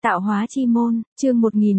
Tạo hóa chi môn, chương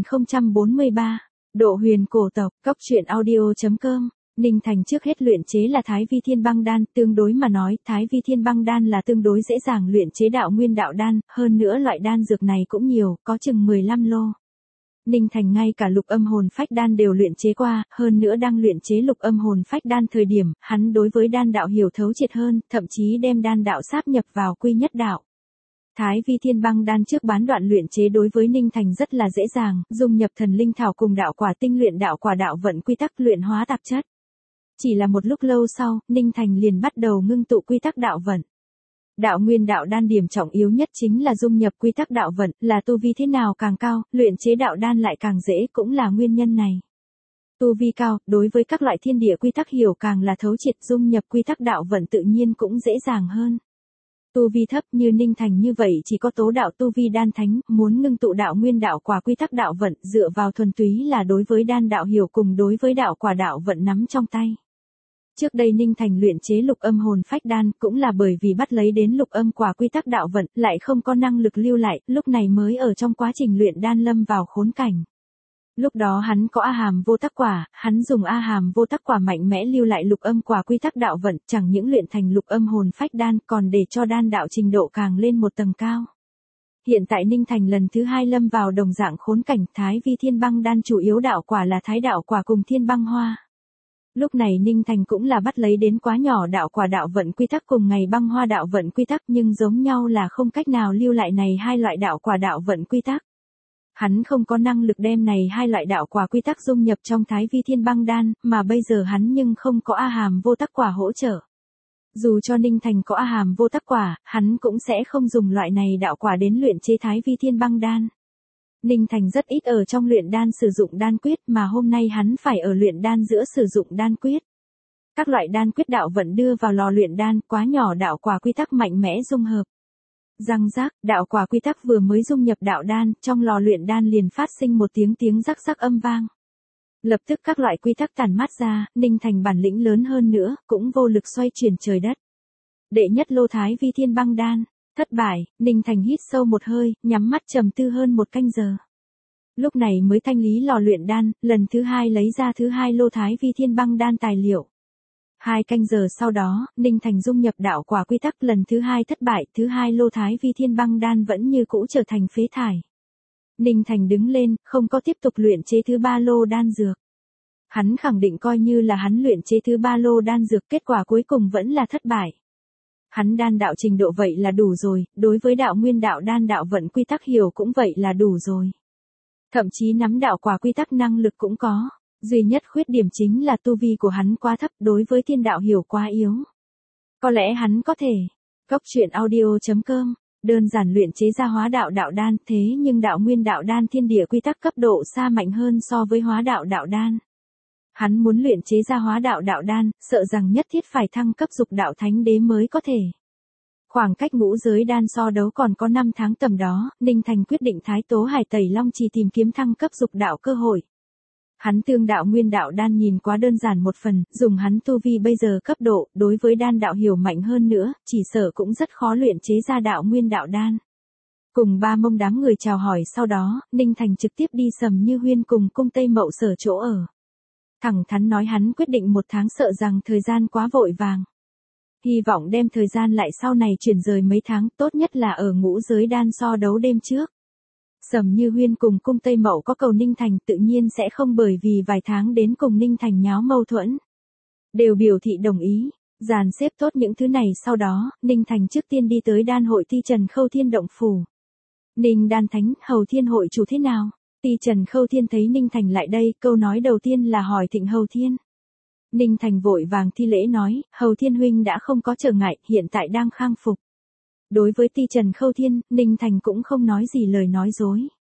1043. Độ huyền cổ tộc, Cốc truyện audio.com. Ninh Thành trước hết luyện chế là Thái Vi Thiên Băng Đan, tương đối mà nói, Thái Vi Thiên Băng Đan là tương đối dễ dàng luyện chế đạo nguyên đạo đan, hơn nữa loại đan dược này cũng nhiều, có chừng 15 lô. Ninh Thành ngay cả lục âm hồn phách đan đều luyện chế qua, hơn nữa đang luyện chế lục âm hồn phách đan thời điểm, hắn đối với đan đạo hiểu thấu triệt hơn, thậm chí đem đan đạo sáp nhập vào quy nhất đạo. Thái Vi Thiên Băng Đan trước bán đoạn luyện chế đối với Ninh Thành rất là dễ dàng, dung nhập thần linh thảo cùng đạo quả tinh luyện đạo quả đạo vận quy tắc luyện hóa tạp chất. Chỉ là một lúc lâu sau, Ninh Thành liền bắt đầu ngưng tụ quy tắc đạo vận. Đạo nguyên đạo đan điểm trọng yếu nhất chính là dung nhập quy tắc đạo vận, là tu vi thế nào càng cao, luyện chế đạo đan lại càng dễ, cũng là nguyên nhân này. Tu vi cao, đối với các loại thiên địa quy tắc hiểu càng là thấu triệt, dung nhập quy tắc đạo vận tự nhiên cũng dễ dàng hơn. Tu vi thấp như Ninh Thành như vậy chỉ có tố đạo tu vi đan thánh, muốn ngưng tụ đạo nguyên đạo quả quy tắc đạo vận, dựa vào thuần túy là đối với đan đạo hiểu cùng đối với đạo quả đạo vận nắm trong tay. Trước đây Ninh Thành luyện chế lục âm hồn phách đan cũng là bởi vì bắt lấy đến lục âm quả quy tắc đạo vận, lại không có năng lực lưu lại, lúc này mới ở trong quá trình luyện đan lâm vào khốn cảnh. Lúc đó hắn có A Hàm vô tắc quả, hắn dùng A Hàm vô tắc quả mạnh mẽ lưu lại lục âm quả quy tắc đạo vận, chẳng những luyện thành lục âm hồn phách đan còn để cho đan đạo trình độ càng lên một tầng cao. Hiện tại Ninh Thành lần thứ hai lâm vào đồng dạng khốn cảnh, Thái Vi Thiên Băng Đan chủ yếu đạo quả là Thái đạo quả cùng Thiên Băng Hoa. Lúc này Ninh Thành cũng là bắt lấy đến quá nhỏ đạo quả đạo vận quy tắc cùng ngày băng hoa đạo vận quy tắc, nhưng giống nhau là không cách nào lưu lại này hai loại đạo quả đạo vận quy tắc. Hắn không có năng lực đem này hai loại đạo quả quy tắc dung nhập trong Thái Vi Thiên Băng Đan, mà bây giờ hắn nhưng không có A Hàm vô tắc quả hỗ trợ. Dù cho Ninh Thành có A Hàm vô tắc quả, hắn cũng sẽ không dùng loại này đạo quả đến luyện chế Thái Vi Thiên Băng Đan. Ninh Thành rất ít ở trong luyện đan sử dụng đan quyết, mà hôm nay hắn phải ở luyện đan giữa sử dụng đan quyết. Các loại đan quyết đạo vận đưa vào lò luyện đan, quá nhỏ đạo quả quy tắc mạnh mẽ dung hợp. Răng rác, đạo quả quy tắc vừa mới dung nhập đạo đan, trong lò luyện đan liền phát sinh một tiếng rắc rắc âm vang. Lập tức các loại quy tắc tản mát ra, Ninh Thành bản lĩnh lớn hơn nữa, cũng vô lực xoay chuyển trời đất. Đệ nhất lô Thái Vi Thiên Băng Đan, thất bại, Ninh Thành hít sâu một hơi, nhắm mắt trầm tư hơn một canh giờ. Lúc này mới thanh lý lò luyện đan, lần thứ hai lấy ra thứ hai lô Thái Vi Thiên Băng Đan tài liệu. 2 canh giờ sau đó, Ninh Thành dung nhập đạo quả quy tắc lần thứ hai thất bại, thứ hai lô Thái Vi Thiên Băng Đan vẫn như cũ trở thành phế thải. Ninh Thành đứng lên, không có tiếp tục luyện chế thứ ba lô đan dược. Hắn khẳng định coi như là hắn luyện chế thứ ba lô đan dược, kết quả cuối cùng vẫn là thất bại. Hắn đan đạo trình độ vậy là đủ rồi, đối với đạo nguyên đạo đan đạo vận quy tắc hiểu cũng vậy là đủ rồi. Thậm chí nắm đạo quả quy tắc năng lực cũng có. Duy nhất khuyết điểm chính là tu vi của hắn quá thấp, đối với thiên đạo hiểu quá yếu. Có lẽ hắn có thể. Cốc truyện audio.com. Đơn giản luyện chế ra hóa đạo đạo đan, thế nhưng đạo nguyên đạo đan thiên địa quy tắc cấp độ xa mạnh hơn so với hóa đạo đạo đan. Hắn muốn luyện chế ra hóa đạo đạo đan, sợ rằng nhất thiết phải thăng cấp dục đạo thánh đế mới có thể. Khoảng cách ngũ giới đan so đấu còn có 5 tháng tầm đó, Ninh Thành quyết định Thái Tố Hải Tẩy Long Trì tìm kiếm thăng cấp dục đạo cơ hội. Hắn tương đạo nguyên đạo đan nhìn quá đơn giản một phần, dùng hắn tu vi bây giờ cấp độ, đối với đan đạo hiểu mạnh hơn nữa, chỉ sợ cũng rất khó luyện chế ra đạo nguyên đạo đan. Cùng ba mông đám người chào hỏi sau đó, Ninh Thành trực tiếp đi Sầm Như Huyên cùng cung Tây Mậu Sở chỗ ở. Thẳng thắn nói hắn quyết định 1 tháng sợ rằng thời gian quá vội vàng. Hy vọng đem thời gian lại sau này chuyển rời mấy tháng, tốt nhất là ở ngũ giới đan so đấu đêm trước. Sầm Như Huyên cùng cung Tây Mậu có cầu Ninh Thành tự nhiên sẽ không bởi vì vài tháng đến cùng Ninh Thành nháo mâu thuẫn. Đều biểu thị đồng ý, dàn xếp tốt những thứ này sau đó, Ninh Thành trước tiên đi tới đan hội Ti Trần Khâu Thiên động phủ. Ninh đan thánh, Hầu Thiên hội chủ thế nào? Ti Trần Khâu Thiên thấy Ninh Thành lại đây, câu nói đầu tiên là hỏi thịnh Hầu Thiên. Ninh Thành vội vàng thi lễ nói, Hầu Thiên huynh đã không có trở ngại, hiện tại đang khang phục. Đối với Ti Trần Khâu Thiên, Ninh Thành cũng không nói gì lời nói dối.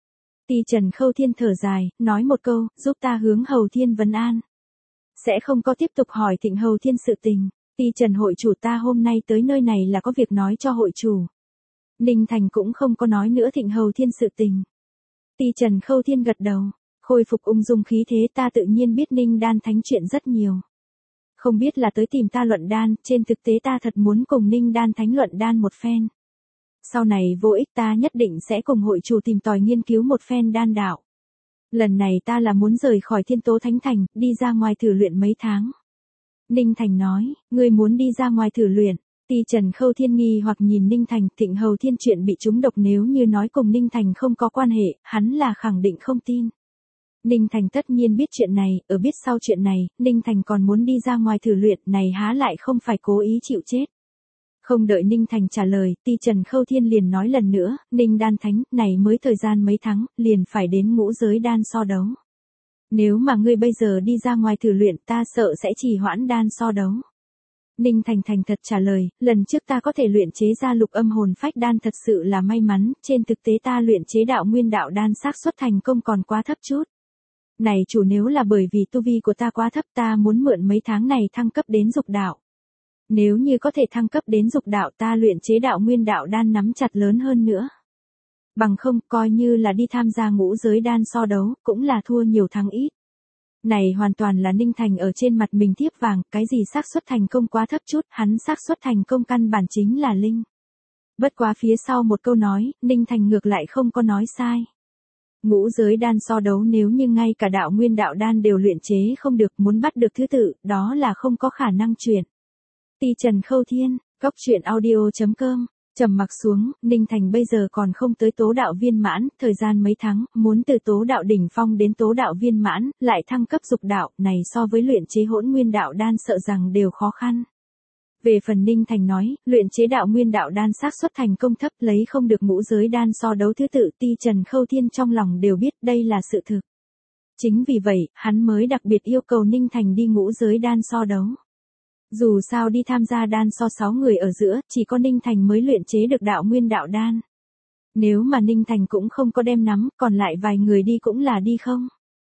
Ti Trần Khâu Thiên thở dài, nói một câu, giúp ta hướng Hầu Thiên vấn an. Sẽ không có tiếp tục hỏi thịnh Hầu Thiên sự tình. Ti Trần hội chủ ta hôm nay tới nơi này là có việc nói cho hội chủ. Ninh Thành cũng không có nói nữa thịnh Hầu Thiên sự tình. Ti Trần Khâu Thiên gật đầu, khôi phục ung dung khí thế, ta tự nhiên biết Ninh đan thánh chuyện rất nhiều. Không biết là tới tìm ta luận đan, trên thực tế ta thật muốn cùng Ninh đan thánh luận đan một phen. Sau này vô ích ta nhất định sẽ cùng hội chủ tìm tòi nghiên cứu một phen đan đạo. Lần này ta là muốn rời khỏi Thiên Tố Thánh Thành, đi ra ngoài thử luyện mấy tháng. Ninh Thành nói, ngươi muốn đi ra ngoài thử luyện. Ti Trần Khâu Thiên nghi hoặc nhìn Ninh Thành, Thịnh Hầu Thiên chuyện bị trúng độc nếu như nói cùng Ninh Thành không có quan hệ, hắn là khẳng định không tin. Ninh Thành tất nhiên biết chuyện này, ở biết sau chuyện này, Ninh Thành còn muốn đi ra ngoài thử luyện, này há lại không phải cố ý chịu chết. Không đợi Ninh Thành trả lời, Ti Trần Khâu Thiên liền nói lần nữa, Ninh Đan Thánh, này mới thời gian mấy tháng, liền phải đến ngũ giới đan so đấu. Nếu mà ngươi bây giờ đi ra ngoài thử luyện ta sợ sẽ trì hoãn đan so đấu. Ninh Thành thành thật trả lời, lần trước ta có thể luyện chế ra lục âm hồn phách đan thật sự là may mắn, trên thực tế ta luyện chế đạo nguyên đạo đan xác suất thành công còn quá thấp chút. Này chủ nếu là bởi vì tu vi của ta quá thấp ta muốn mượn mấy tháng này thăng cấp đến dục đạo. Nếu như có thể thăng cấp đến dục đạo ta luyện chế đạo nguyên đạo đan nắm chặt lớn hơn nữa. Bằng không coi như là đi tham gia ngũ giới đan so đấu cũng là thua nhiều thắng ít. Này hoàn toàn là Ninh Thành ở trên mặt mình thiếp vàng, cái gì xác suất thành công quá thấp chút, hắn xác suất thành công căn bản chính là linh. Bất quá phía sau một câu nói, Ninh Thành ngược lại không có nói sai. Ngũ giới đan so đấu nếu như ngay cả đạo nguyên đạo đan đều luyện chế không được muốn bắt được thứ tự, đó là không có khả năng chuyện. Ti Trần Khâu Thiên, Cóc Truyện Audio.com. Trầm mặc xuống, Ninh Thành bây giờ còn không tới tố đạo viên mãn, thời gian mấy tháng, muốn từ tố đạo đỉnh phong đến tố đạo viên mãn, lại thăng cấp dục đạo, này so với luyện chế hỗn nguyên đạo đan sợ rằng đều khó khăn. Về phần Ninh Thành nói, luyện chế đạo nguyên đạo đan xác suất thành công thấp lấy không được ngũ giới đan so đấu thứ tự, Ti Trần Khâu Thiên trong lòng đều biết đây là sự thực. Chính vì vậy, hắn mới đặc biệt yêu cầu Ninh Thành đi ngũ giới đan so đấu. Dù sao đi tham gia đan so 6 người ở giữa, chỉ có Ninh Thành mới luyện chế được đạo nguyên đạo đan. Nếu mà Ninh Thành cũng không có đem nắm, còn lại vài người đi cũng là đi không.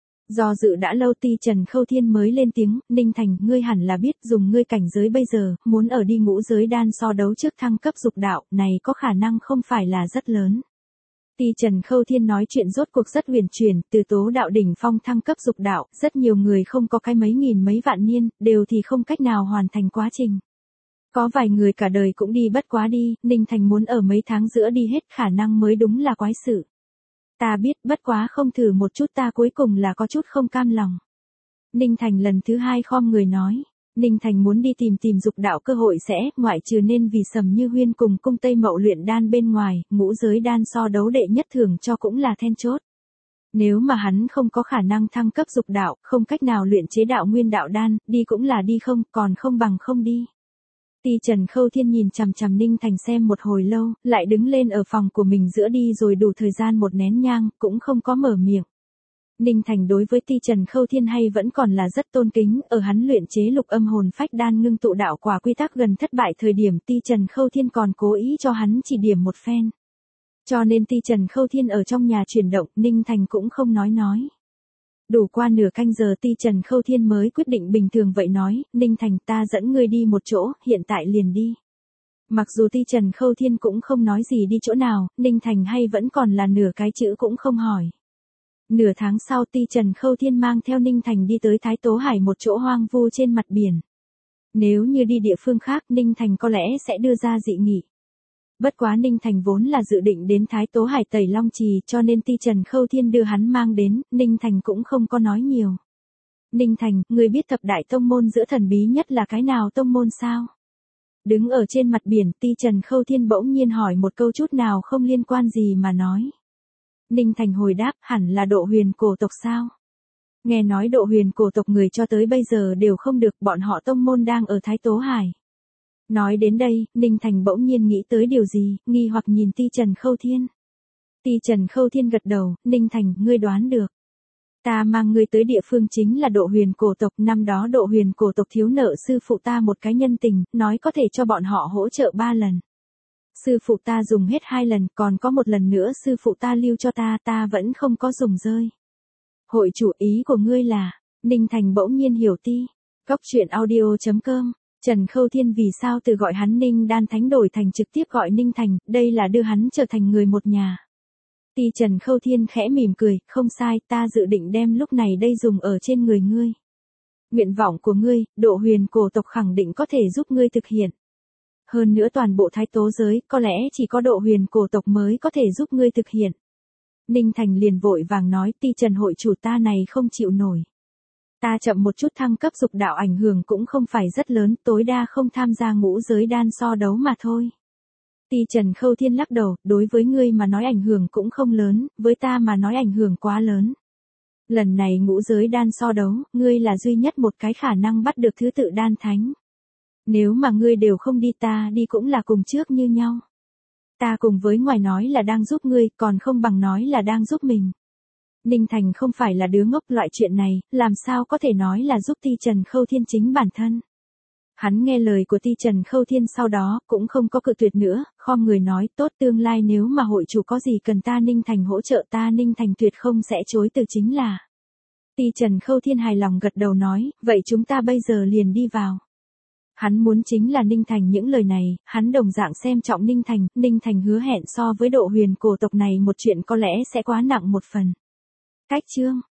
Do dự đã lâu Ti Trần Khâu Thiên mới lên tiếng, Ninh Thành, ngươi hẳn là biết dùng ngươi cảnh giới bây giờ, muốn ở đi ngũ giới đan so đấu trước thăng cấp dục đạo, này có khả năng không phải là rất lớn. Ti Trần Khâu Thiên nói chuyện rốt cuộc rất huyền chuyển, từ tố đạo đỉnh phong thăng cấp dục đạo, rất nhiều người không có cái mấy nghìn mấy vạn niên, đều thì không cách nào hoàn thành quá trình. Có vài người cả đời cũng đi bất quá đi, Ninh Thành muốn ở mấy tháng giữa đi hết khả năng mới đúng là quái sự. Ta biết bất quá không thử một chút ta cuối cùng là có chút không cam lòng. Ninh Thành lần thứ hai khom người nói. Ninh Thành muốn đi tìm dục đạo cơ hội sẽ, ngoại trừ nên vì Sầm Như Huyên cùng cung Tây Mậu luyện đan bên ngoài, ngũ giới đan so đấu đệ nhất thưởng cho cũng là then chốt. Nếu mà hắn không có khả năng thăng cấp dục đạo, không cách nào luyện chế đạo nguyên đạo đan, đi cũng là đi không, còn không bằng không đi. Ti Trần Khâu Thiên nhìn chằm chằm Ninh Thành xem một hồi lâu, lại đứng lên ở phòng của mình giữa đi rồi đủ thời gian một nén nhang, cũng không có mở miệng. Ninh Thành đối với Ti Trần Khâu Thiên hay vẫn còn là rất tôn kính, ở hắn luyện chế lục âm hồn phách đan ngưng tụ đạo quả quy tắc gần thất bại thời điểm Ti Trần Khâu Thiên còn cố ý cho hắn chỉ điểm một phen. Cho nên Ti Trần Khâu Thiên ở trong nhà chuyển động, Ninh Thành cũng không nói. Đủ qua nửa canh giờ Ti Trần Khâu Thiên mới quyết định bình thường vậy nói, Ninh Thành ta dẫn ngươi đi một chỗ, hiện tại liền đi. Mặc dù Ti Trần Khâu Thiên cũng không nói gì đi chỗ nào, Ninh Thành hay vẫn còn là nửa cái chữ cũng không hỏi. Nửa tháng sau Ti Trần Khâu Thiên mang theo Ninh Thành đi tới Thái Tố Hải một chỗ hoang vu trên mặt biển. Nếu như đi địa phương khác Ninh Thành có lẽ sẽ đưa ra dị nghị. Bất quá Ninh Thành vốn là dự định đến Thái Tố Hải tẩy long trì cho nên Ti Trần Khâu Thiên đưa hắn mang đến, Ninh Thành cũng không có nói nhiều. Ninh Thành, người biết thập đại tông môn giữa thần bí nhất là cái nào tông môn sao? Đứng ở trên mặt biển Ti Trần Khâu Thiên bỗng nhiên hỏi một câu chút nào không liên quan gì mà nói. Ninh Thành hồi đáp hẳn là Độ Huyền cổ tộc sao? Nghe nói Độ Huyền cổ tộc người cho tới bây giờ đều không được, bọn họ tông môn đang ở Thái Tố Hải. Nói đến đây, Ninh Thành bỗng nhiên nghĩ tới điều gì, nghi hoặc nhìn Ti Trần Khâu Thiên. Ti Trần Khâu Thiên gật đầu, Ninh Thành, ngươi đoán được. Ta mang ngươi tới địa phương chính là Độ Huyền cổ tộc, năm đó Độ Huyền cổ tộc thiếu nợ sư phụ ta một cái nhân tình, nói có thể cho bọn họ hỗ trợ 3 lần. Sư phụ ta dùng hết 2 lần, còn có một lần nữa sư phụ ta lưu cho ta vẫn không có dùng rơi. Hội chủ ý của ngươi là, Ninh Thành bỗng nhiên hiểu ti. Cóc Truyện Audio.com. Trần Khâu Thiên vì sao từ gọi hắn Ninh Đan Thánh đổi thành trực tiếp gọi Ninh Thành, đây là đưa hắn trở thành người một nhà. Ti Trần Khâu Thiên khẽ mỉm cười, không sai, ta dự định đem lúc này đây dùng ở trên người ngươi. Nguyện vọng của ngươi, Độ Huyền cổ tộc khẳng định có thể giúp ngươi thực hiện. Hơn nữa toàn bộ Thái Tố giới, có lẽ chỉ có Độ Huyền cổ tộc mới có thể giúp ngươi thực hiện. Ninh Thành liền vội vàng nói, Ti Trần hội chủ ta này không chịu nổi. Ta chậm một chút thăng cấp dục đạo ảnh hưởng cũng không phải rất lớn, tối đa không tham gia ngũ giới đan so đấu mà thôi. Ti Trần Khâu Thiên lắc đầu, đối với ngươi mà nói ảnh hưởng cũng không lớn, với ta mà nói ảnh hưởng quá lớn. Lần này ngũ giới đan so đấu, ngươi là duy nhất một cái khả năng bắt được thứ tự đan thánh. Nếu mà ngươi đều không đi ta đi cũng là cùng trước như nhau. Ta cùng với ngoài nói là đang giúp ngươi, còn không bằng nói là đang giúp mình. Ninh Thành không phải là đứa ngốc, loại chuyện này, làm sao có thể nói là giúp Ti Trần Khâu Thiên chính bản thân. Hắn nghe lời của Ti Trần Khâu Thiên sau đó, cũng không có cự tuyệt nữa, khom người nói, tốt, tương lai nếu mà hội chủ có gì cần ta Ninh Thành hỗ trợ, ta Ninh Thành tuyệt không sẽ chối từ chính là. Ti Trần Khâu Thiên hài lòng gật đầu nói, vậy chúng ta bây giờ liền đi vào. Hắn muốn chính là Ninh Thành những lời này, hắn đồng dạng xem trọng Ninh Thành hứa hẹn so với Độ Huyền cổ tộc này một chuyện có lẽ sẽ quá nặng một phần. Cách chương